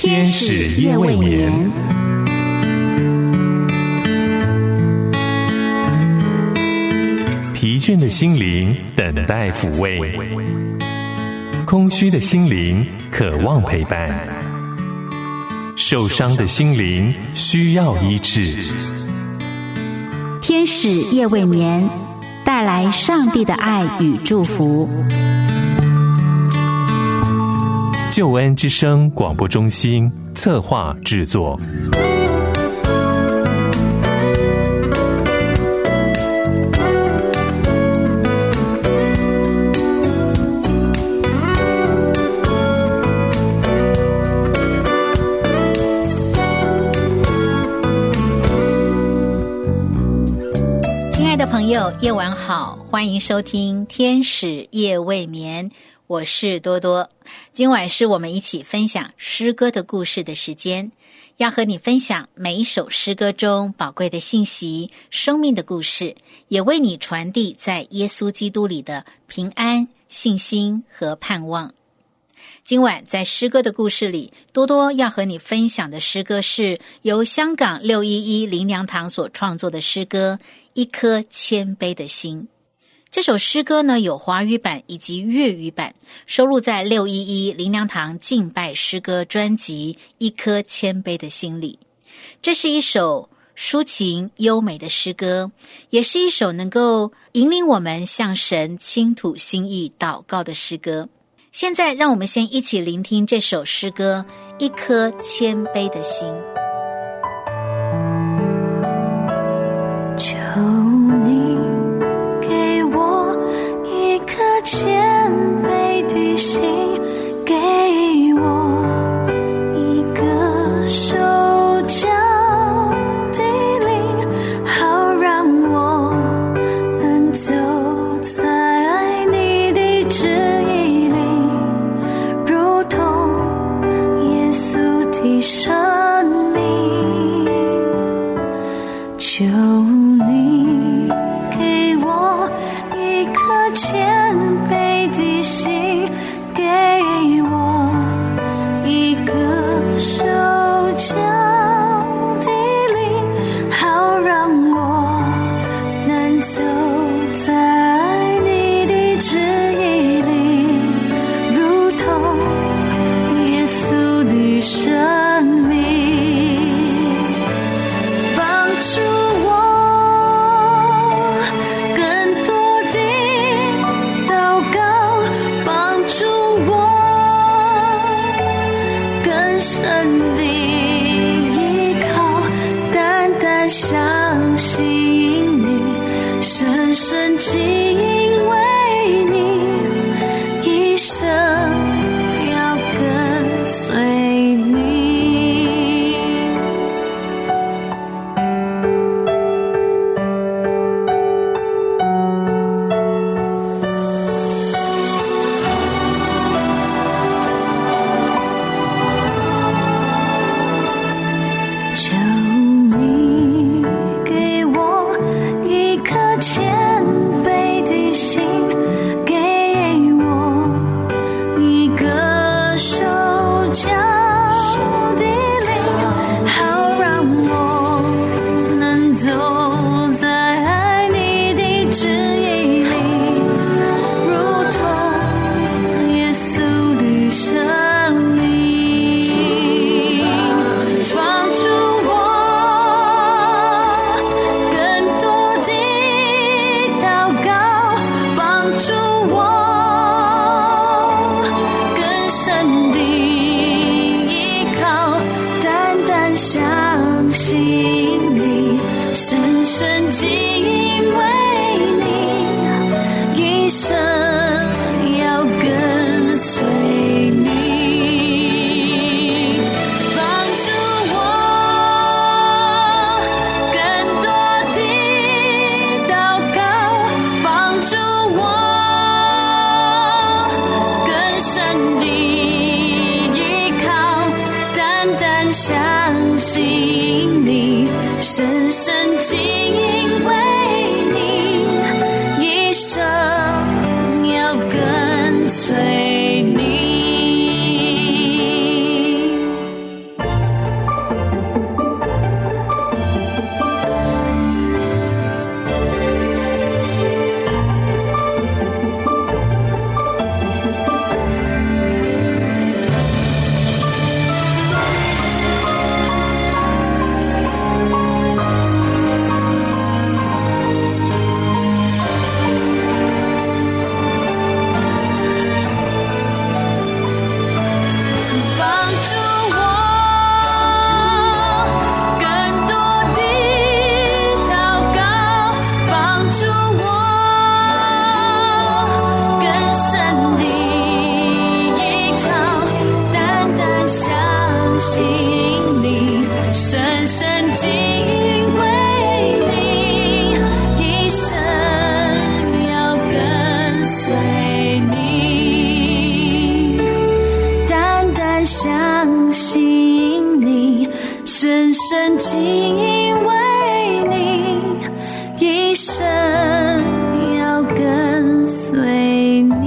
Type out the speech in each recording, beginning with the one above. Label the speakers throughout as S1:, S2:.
S1: 天使夜未眠，疲倦的心灵等待抚慰，空虚的心灵渴望陪伴，受伤的心灵需要医治。
S2: 天使夜未眠，带来上帝的爱与祝福。
S1: 救恩之声广播中心策划制作。
S3: 亲爱的朋友，夜晚好，欢迎收听天使夜未眠，我是多多。今晚是我们一起分享诗歌的故事的时间，要和你分享每一首诗歌中宝贵的信息、生命的故事，也为你传递在耶稣基督里的平安、信心和盼望。今晚在诗歌的故事里，多多要和你分享的诗歌是由香港611灵粮堂所创作的诗歌《一颗谦卑的心》。这首诗歌呢，有华语版以及粤语版，收录在611灵粮堂敬拜诗歌专辑《一颗谦卑的心》里。这是一首抒情优美的诗歌，也是一首能够引领我们向神倾吐心意祷告的诗歌。现在让我们先一起聆听这首诗歌《一颗谦卑的心》。
S4: 求你给我一颗谦卑的心，给我一个受教的灵，好让我能走在你的旨意里，如同耶稣的生命。求你给我一颗谦卑的心，给我一个受教的灵，好让我能走在你的旨意里，如同耶稣的生命。帮助我更多地祷告，帮助我更深地依靠，单单相信你，深深敬畏你，一生要跟随你。求你给我一颗谦卑的心，给我一个受教的灵，好让我能走在你的旨意里，如同耶稣的生命。帮助我更多地祷告，帮助我更深地依靠，单单相信你，深深敬畏你，一生要跟随你。帮助我更多地祷告，帮助我更深地依靠，单单相信你，深深敬畏你，一生要跟随你。 信你，深深敬畏你，一生要跟随你，单单相信你，深深敬畏你，一生要跟随你。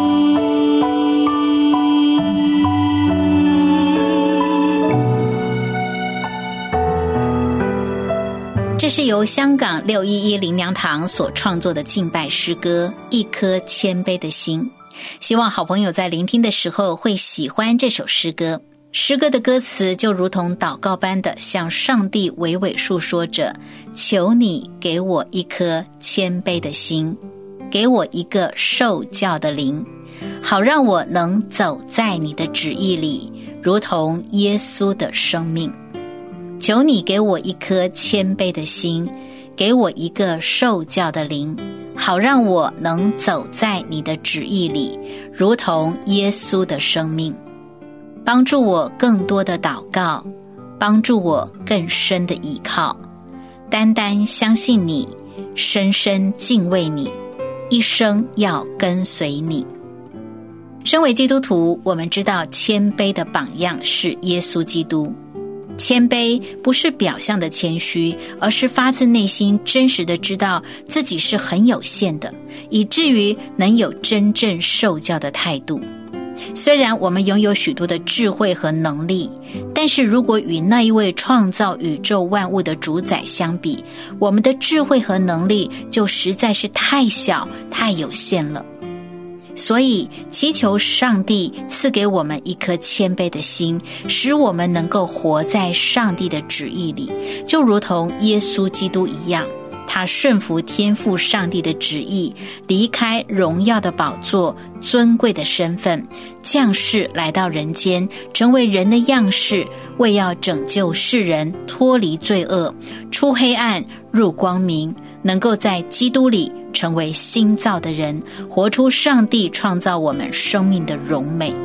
S3: 这是由香港611灵粮堂所创作的敬拜诗歌《一颗谦卑的心》，希望好朋友在聆听的时候会喜欢这首诗歌。诗歌的歌词就如同祷告般的向上帝娓娓述说着，求你给我一颗谦卑的心，给我一个受教的灵，好让我能走在你的旨意里，如同耶稣的生命。求你给我一颗谦卑的心，给我一个受教的灵，好让我能走在你的旨意里，如同耶稣的生命。帮助我更多的祷告，帮助我更深的依靠，单单相信你，深深敬畏你，一生要跟随你。身为基督徒，我们知道谦卑的榜样是耶稣基督。谦卑不是表象的谦虚，而是发自内心真实的知道自己是很有限的，以至于能有真正受教的态度。虽然我们拥有许多的智慧和能力，但是如果与那一位创造宇宙万物的主宰相比，我们的智慧和能力就实在是太小太有限了。所以祈求上帝赐给我们一颗谦卑的心，使我们能够活在上帝的旨意里，就如同耶稣基督一样，他顺服天父上帝的旨意，离开荣耀的宝座，尊贵的身份，降世来到人间，成为人的样式，为要拯救世人脱离罪恶，出黑暗入光明，能够在基督里成为新造的人，活出上帝创造我们生命的荣美。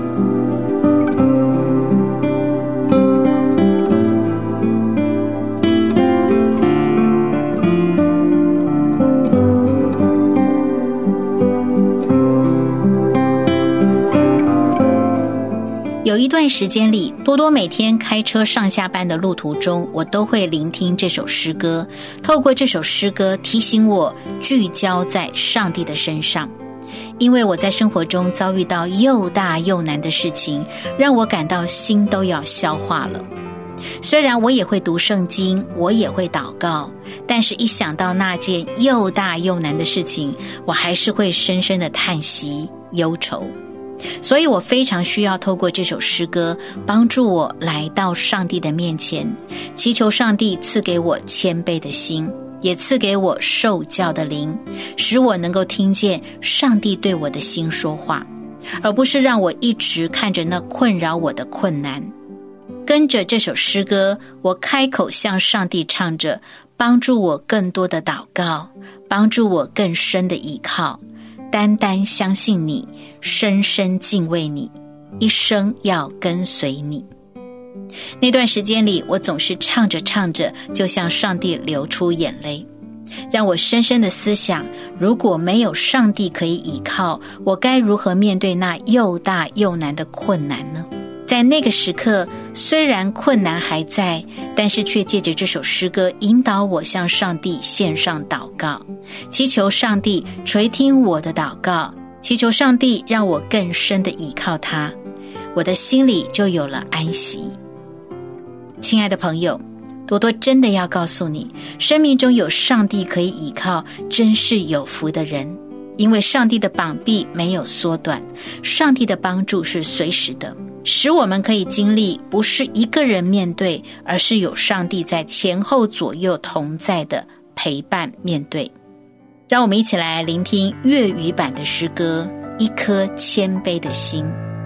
S3: 有一段时间里，多多每天开车上下班的路途中，我都会聆听这首诗歌，透过这首诗歌提醒我聚焦在上帝的身上。因为我在生活中遭遇到又大又难的事情，让我感到心都要消化了。虽然我也会读圣经，我也会祷告，但是一想到那件又大又难的事情，我还是会深深的叹息忧愁。所以我非常需要透过这首诗歌帮助我来到上帝的面前，祈求上帝赐给我谦卑的心，也赐给我受教的灵，使我能够听见上帝对我的心说话，而不是让我一直看着那困扰我的困难。跟着这首诗歌，我开口向上帝唱着，帮助我更多的祷告，帮助我更深的依靠，单单相信你，深深敬畏你，一生要跟随你。那段时间里，我总是唱着唱着就向上帝流出眼泪，让我深深的思想，如果没有上帝可以依靠，我该如何面对那又大又难的困难呢？在那个时刻，虽然困难还在，但是却借着这首诗歌引导我向上帝献上祷告，祈求上帝垂听我的祷告，祈求上帝让我更深的依靠他，我的心里就有了安息。亲爱的朋友，多多真的要告诉你，生命中有上帝可以依靠，真是有福的人。因为上帝的膀臂没有缩短，上帝的帮助是随时的，使我们可以经历不是一个人面对，而是有上帝在前后左右同在的陪伴面对。让我们一起来聆听粤语版的诗歌《一顆謙卑的心》。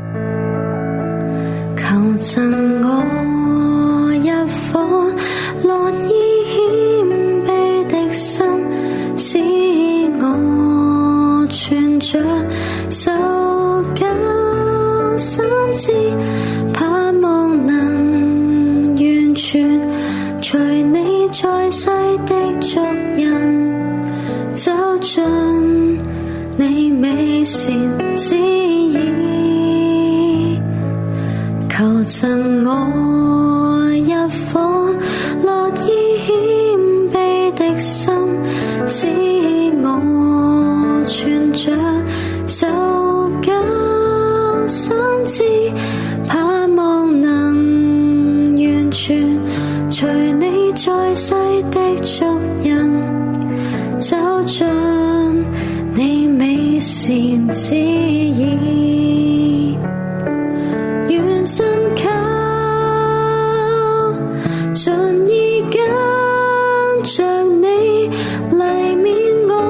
S4: 求贈我一顆樂意謙卑的心，使我存着受教心志，盼望能足印，走進你美善旨意，願信靠，盡意跟着你嚟面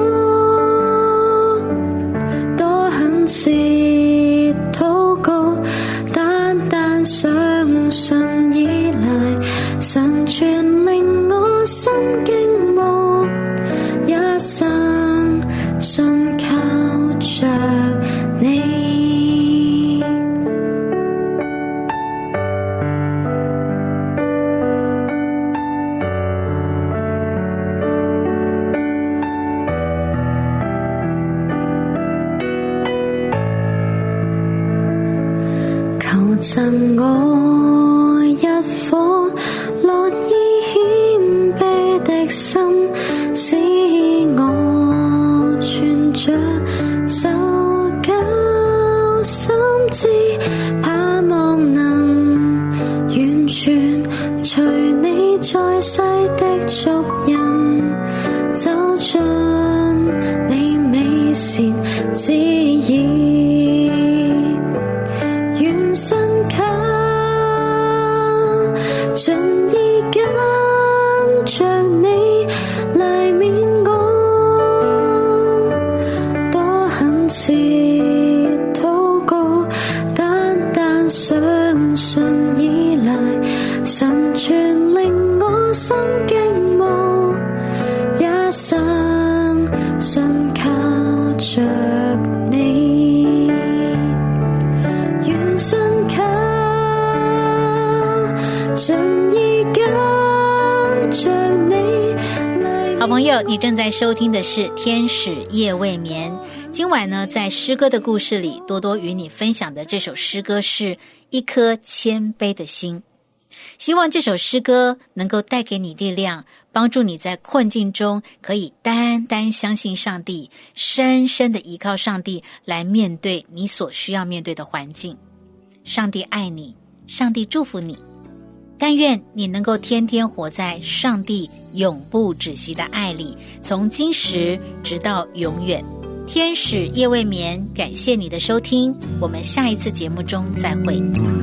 S4: 我，多懇切禱告，單單相信依賴，神全令我心驚慕，一生信靠着你。求贈我一顆樂意謙卑的心，使我存着受教心志，盼望能完全隨你在世的足印，走進你美善旨意，願信靠，盡意跟着你嚟面我，多懇切禱告，單單相信依賴，神全令我心驚慕，一生信靠着你，願信靠，盡意跟着你。
S3: 好朋友，你正在收听的是天使夜未眠。今晚呢，在诗歌的故事里，多多与你分享的这首诗歌是一颗谦卑的心。希望这首诗歌能够带给你力量，帮助你在困境中可以单单相信上帝，深深的依靠上帝来面对你所需要面对的环境。上帝爱你，上帝祝福你，但愿你能够天天活在上帝永不止息的爱里，从今时直到永远。天使夜未眠，感谢你的收听，我们下一次节目中再会。